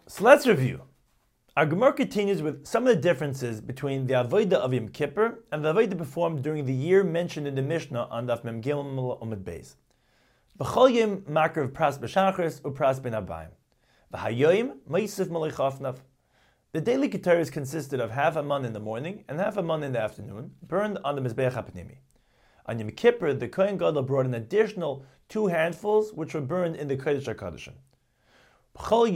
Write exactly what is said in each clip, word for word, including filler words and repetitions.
So let's review. Our Gemara continues with some of the differences between the Avodah of Yom Kippur and the Avodah performed during the year mentioned in the Mishnah on Daf Mem Gimel Amud Beis. B'chol yom makriv pras b'shachris u'pras ben abayim. V'hayoyim ma'isif malei chafnav. The daily keteris consisted of half a mun in the morning and half a mun in the afternoon, burned on the Mizbeach HaPnimi. On Yom Kippur, the Kohen Gadol brought an additional two handfuls, which were burned in the Kodesh HaKodeshim. The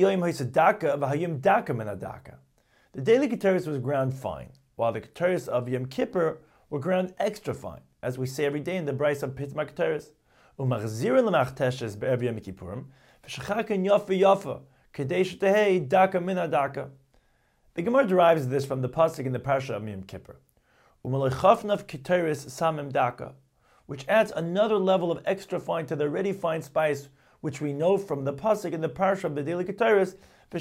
daily keteris was ground fine, while the keteris of Yom Kippur were ground extra fine, as we say every day in the Bryce of Pitz Keteris. The Gemara derives this from the pasuk in the Parsha of Yom Kippur, which adds another level of extra fine to the already fine spice, which we know from the pasuk in the Parsha of the daily keteris.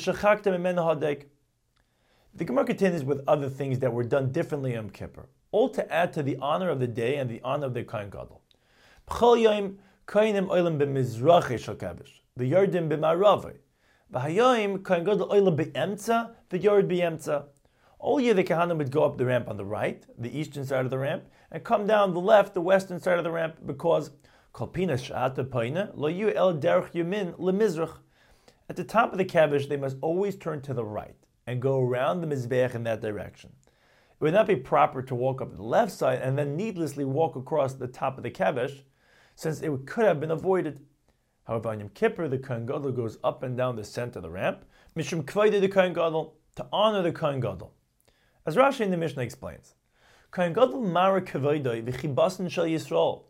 The Gemara continues with other things that were done differently in Yom Kippur, all to add to the honor of the day and the honor of the Kohen Gadol. The Yardim b'ma'ravai. V'hayoim Kohen Gadol oilam be'emtza, the Yard be'emtza. All year the Kohanim would go up the ramp on the right, the eastern side of the ramp, and come down the left, the western side of the ramp, because at the top of the Kavish, they must always turn to the right and go around the Mizbeach in that direction. It would not be proper to walk up the left side and then needlessly walk across the top of the Kavish, since it could have been avoided. However, on Yom Kippur, the Kohen Gadol goes up and down the center of the ramp, Mishum Kvaida the Kohen Gadol, to honor the Kohen Gadol. As Rashi in the Mishnah explains, Kohen Gadol Mara Kvaida v'chibasin shel Yisrael.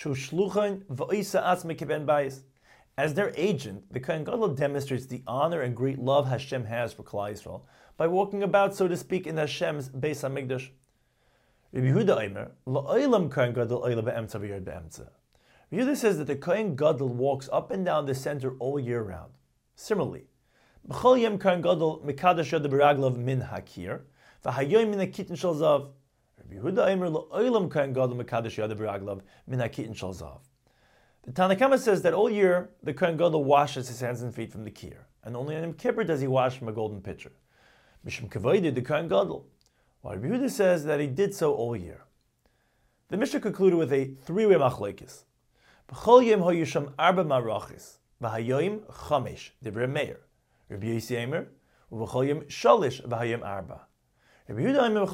As their agent, the Kohen Gadol demonstrates the honor and great love Hashem has for Klal Yisrael by walking about, so to speak, in Hashem's Beis Hamikdash. Rabbi Yehuda Eimer, La'olam Kohen Gadol oila be'emtza v'yard be'emtza. Rabbi Yehuda says that the Kohen Gadol walks up and down the center all year round. Similarly, B'chol yom Kohen Gadol mekadosh yad b'raglav min hakir, v'hayoyim min hakitin shel zav. The Tanakhama says that all year the Kohen Gadol washes his hands and feet from the kir, and only on Yom Kippur does he wash from a golden pitcher. Mishum Kavod the Kohen Gadol, while Rabbi Yehuda says that he did so all year. The Mishnah concluded with a three-way machlokes. B'chol yom hoyusham arba marachis, v'hayoyim chamesh divrei Meir. Rabbi Yossi Eimer, u'b'chol yom shalish v'hayoyim arba. The Gemara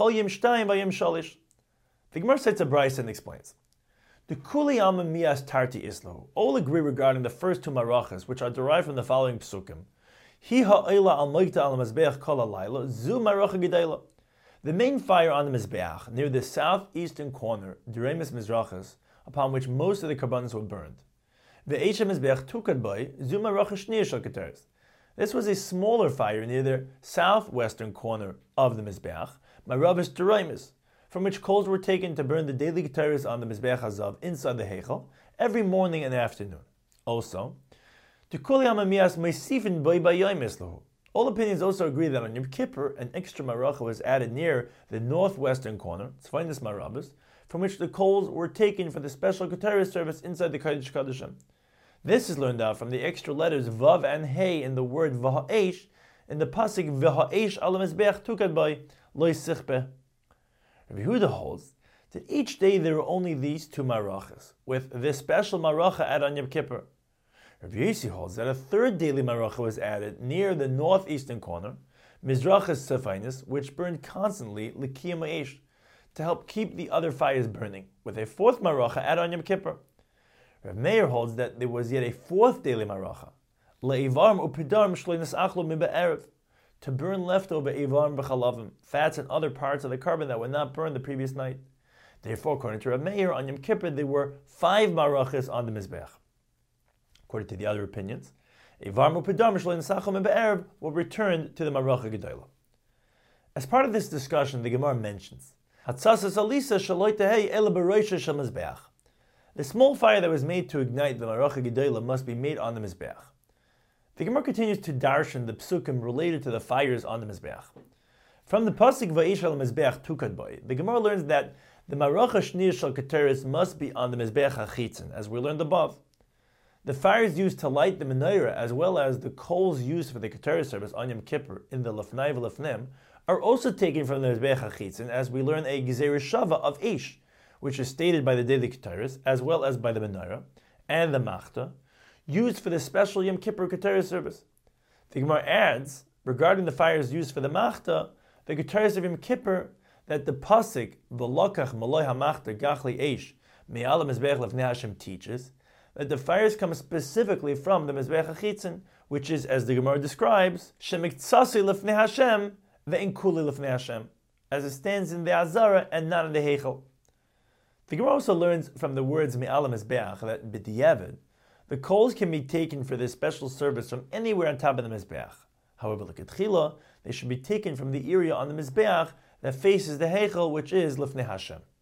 cites a Bryce and explains. The Kuli Alma Mias Tarti Islo all agree regarding the first two marachas, which are derived from the following psukim. Hi ha'ila al moikta al mizbeach kol halayla zu maracha gedela. The main fire on the mizbeach near the southeastern corner, Duremis Mizrachas, upon which most of the karbanos were burned. The Eisha mizbeach tukad boy zu maracha shnir shel keteres. This was a smaller fire near the southwestern corner of the Mizbeach, Maravis Duremis, from which coals were taken to burn the daily keteris on the Mizbeach Hazav inside the Heichel every morning and afternoon. Also, all opinions also agree that on Yom Kippur, an extra maracha was added near the northwestern corner, Tzvainis Marabas, from which the coals were taken for the special keteris service inside the Kodesh Kodeshim. This is learned out from the extra letters Vav and Hey in the word V'ha'esh in the pasuk V'ha'esh al mizbeach tukad by Loi Sichbe. Rabbi Yehuda holds that each day there were only these two marachas, with this special maracha added on Yom Kippur. Rabbi Yossi holds that a third daily maracha was added near the northeastern corner, Mizrachas Sefainis, which burned constantly L'kiyam Ha'esh, to help keep the other fires burning, with a fourth maracha added on Yom Kippur. Rav Meir holds that there was yet a fourth daily maracha, le'ivarm upidarm shleinas achlo mibe'erev, to burn leftover ivarm b'chalavim, fats and other parts of the carbon that were not burned the previous night. Therefore, according to Rav Meir, on Yom Kippur there were five marachas on the mizbeach. According to the other opinions, ivarm upidarm shleinas achlo mibe'erev were returned to the maracha gedolah. As part of this discussion, the Gemara mentions hatzasas alisa shaloi tehei ela b'roisha shel mizbeach. The small fire that was made to ignite the Maracha Gedolah must be made on the Mizbeach. The Gemara continues to darshan the psukim related to the fires on the Mizbeach. From the pasuk Va'ish al Mizbeach tukad boy, the Gemara learns that the Maracha Shnir Shal Keteris must be on the Mizbeach HaChitzin, as we learned above. The fires used to light the menorah, as well as the coals used for the Keteris service on Yom Kippur in the Lefnai v'Lefnim, are also taken from the Mizbeach HaChitzon, as we learn a Gezerah Shava of Eish, which is stated by the daily Keteris, as well as by the menorah and the Machta, used for the special Yom Kippur Keteris service. The Gemara adds, regarding the fires used for the Machta, the Keteris of Yom Kippur, that the pasuk V'lokach Maloi HaMachta Gachli Eish Me'al HaMizbeach Lefnei Hashem teaches that the fires come specifically from the Mizbeach HaChitzon, which is, as the Gemara describes, Shemiktsasi Lefnei Hashem Ve'inkuli Lefnei Hashem, as it stands in the Azara and not in the Heichel. The Gemara also learns from the words Me'al HaMizbeach that B'diavad, the coals can be taken for this special service from anywhere on top of the Mizbeach. However, like at Chila, they should be taken from the area on the Mizbeach that faces the Heichel, which is Lefnei Hashem.